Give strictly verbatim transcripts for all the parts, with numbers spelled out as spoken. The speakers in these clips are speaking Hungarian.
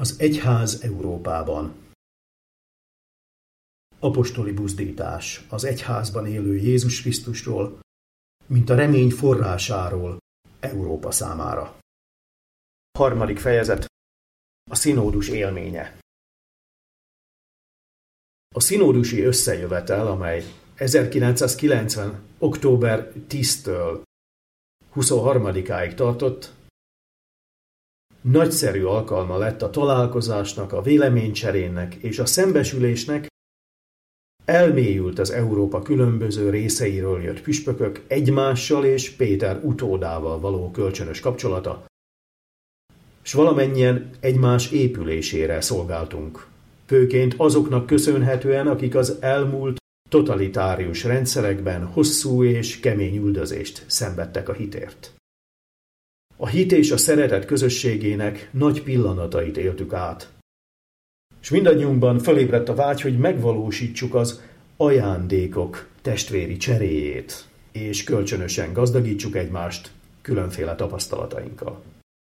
Az egyház Európában. Apostoli buzdítás az egyházban élő Jézus Krisztusról, mint a remény forrásáról Európa számára. Harmadik fejezet. A szinódus élménye. A szinódusi összejövetel, amely ezerkilencszázkilencven. október tízedikétől huszonharmadikáig tartott, nagyszerű alkalma lett a találkozásnak, a véleménycserének és a szembesülésnek. Elmélyült az Európa különböző részeiről jött püspökök egymással és Péter utódával való kölcsönös kapcsolata, s valamennyien egymás épülésére szolgáltunk, főként azoknak köszönhetően, akik az elmúlt totalitárius rendszerekben hosszú és kemény üldözést szenvedtek a hitért. A hit és a szeretet közösségének nagy pillanatait éltük át, és mindannyiunkban fölébredt a vágy, hogy megvalósítsuk az ajándékok testvéri cseréjét, és kölcsönösen gazdagítsuk egymást különféle tapasztalatainkkal.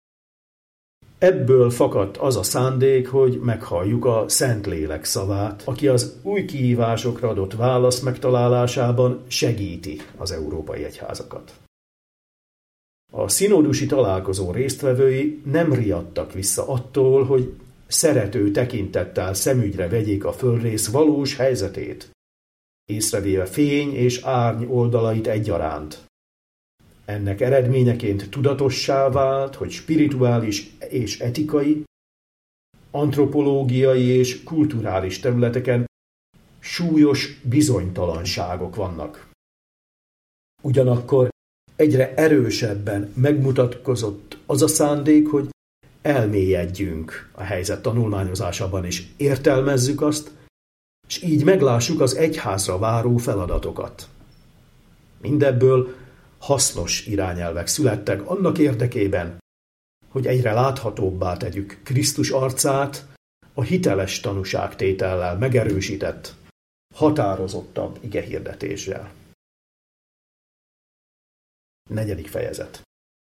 Ebből fakadt az a szándék, hogy meghalljuk a Szentlélek szavát, aki az új kihívásokra adott válasz megtalálásában segíti az európai egyházakat. A szinódusi találkozó résztvevői nem riadtak vissza attól, hogy szerető tekintettel szemügyre vegyék a földrész valós helyzetét, észrevéve fény és árny oldalait egyaránt. Ennek eredményeként tudatossá vált, hogy spirituális és etikai, antropológiai és kulturális területeken súlyos bizonytalanságok vannak. Ugyanakkor egyre erősebben megmutatkozott az a szándék, hogy elmélyedjünk a helyzet tanulmányozásában, és értelmezzük azt, és így meglássuk az egyházra váró feladatokat. Mindebből hasznos irányelvek születtek annak érdekében, hogy egyre láthatóbbá tegyük Krisztus arcát a hiteles tanúságtétellel megerősített, határozottabb igehirdetéssel. Negyedik fejezet.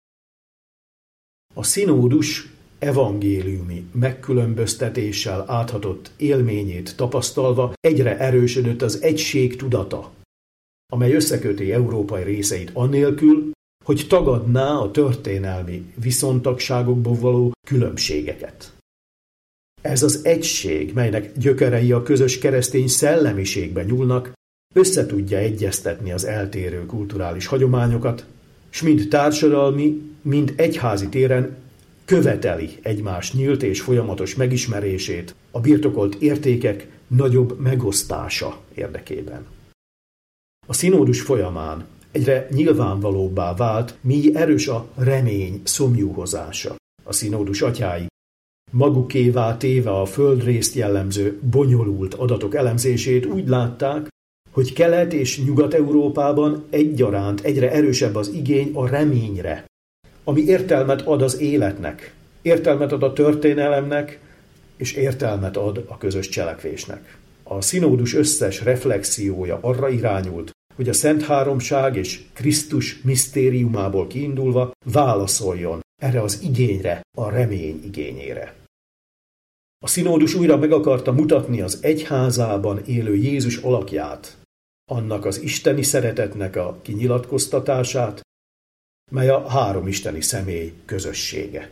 A szinódus evangéliumi megkülönböztetéssel áthatott élményét tapasztalva egyre erősödött az egység tudata, amely összeköti európai részeit annélkül, hogy tagadná a történelmi viszontagságokból való különbségeket. Ez az egység, melynek gyökerei a közös keresztény szellemiségben nyúlnak, összetudja egyeztetni az eltérő kulturális hagyományokat, s mind társadalmi, mind egyházi téren követeli egymás nyílt és folyamatos megismerését a birtokolt értékek nagyobb megosztása érdekében. A szinódus folyamán egyre nyilvánvalóbbá vált, mi erős a remény szomjúhozása. A szinódus atyái magukévá téve a földrészt jellemző bonyolult adatok elemzését úgy látták, hogy Kelet- és Nyugat-Európában egyaránt egyre erősebb az igény a reményre, ami értelmet ad az életnek, értelmet ad a történelemnek, és értelmet ad a közös cselekvésnek. A szinódus összes reflexiója arra irányult, hogy a Szent Háromság és Krisztus misztériumából kiindulva válaszoljon erre az igényre, a remény igényére. A szinódus újra meg akarta mutatni az egyházában élő Jézus alakját, annak az isteni szeretetnek a kinyilatkoztatását, mely a három isteni személy közössége.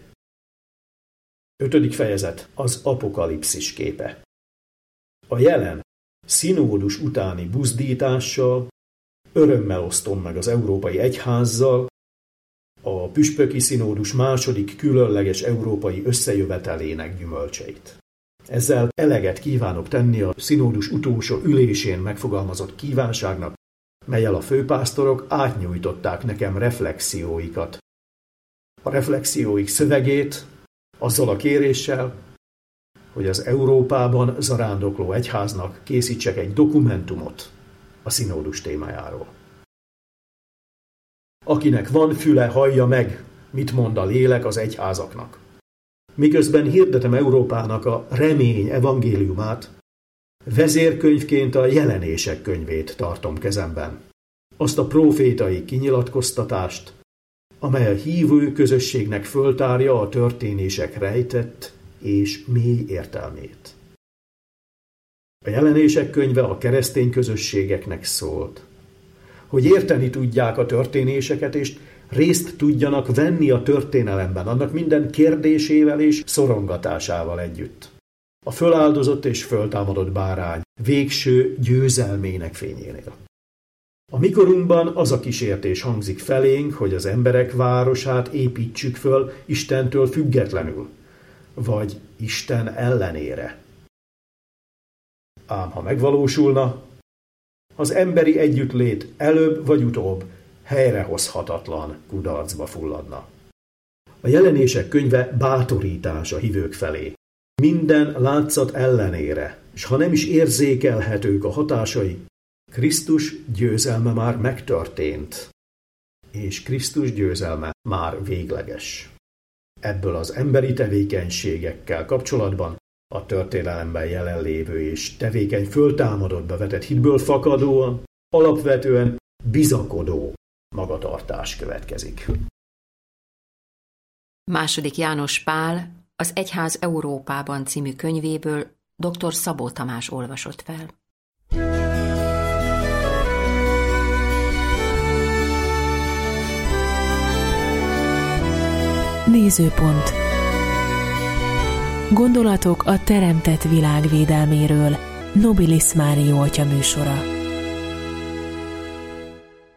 Ötödik fejezet. Az apokalipszis képe. A jelen szinódus utáni buzdítással örömmel osztom meg az európai egyházzal a püspöki szinódus második különleges európai összejövetelének gyümölcseit. Ezzel eleget kívánok tenni a szinódus utolsó ülésén megfogalmazott kívánságnak, mellyel a főpásztorok átnyújtották nekem reflexióikat. A reflexióik szövegét azzal a kéréssel, hogy az Európában zarándokló egyháznak készítsek egy dokumentumot a szinódus témájáról. Akinek van füle, hallja meg, mit mond a lélek az egyházaknak. Miközben hirdetem Európának a remény evangéliumát, vezérkönyvként a jelenések könyvét tartom kezemben. Azt a prófétai kinyilatkoztatást, amely a hívő közösségnek föltárja a történések rejtett és mély értelmét. A Jelenések könyve a keresztény közösségeknek szólt, hogy érteni tudják a történéseket, és részt tudjanak venni a történelemben, annak minden kérdésével és szorongatásával együtt. A föláldozott és föltámadott bárány végső győzelmének fényénél. A mikorunkban az a kísértés hangzik felénk, hogy az emberek városát építsük föl Istentől függetlenül, vagy Isten ellenére. Ám ha megvalósulna, az emberi együttlét előbb vagy utóbb helyrehozhatatlan kudarcba fulladna. A Jelenések könyve bátorítás a hívők felé. Minden látszat ellenére, és ha nem is érzékelhetők a hatásai, Krisztus győzelme már megtörtént, és Krisztus győzelme már végleges. Ebből az emberi tevékenységekkel kapcsolatban a történelemben jelenlévő és tevékeny föltámadottba vetett hitből fakadóan, alapvetően bizakodó magatartás következik. Második János Pál az Egyház Európában című könyvéből dr. Szabó Tamás olvasott fel. Nézőpont. Gondolatok a teremtett világ védelméről. Nobilis Mário atya műsora.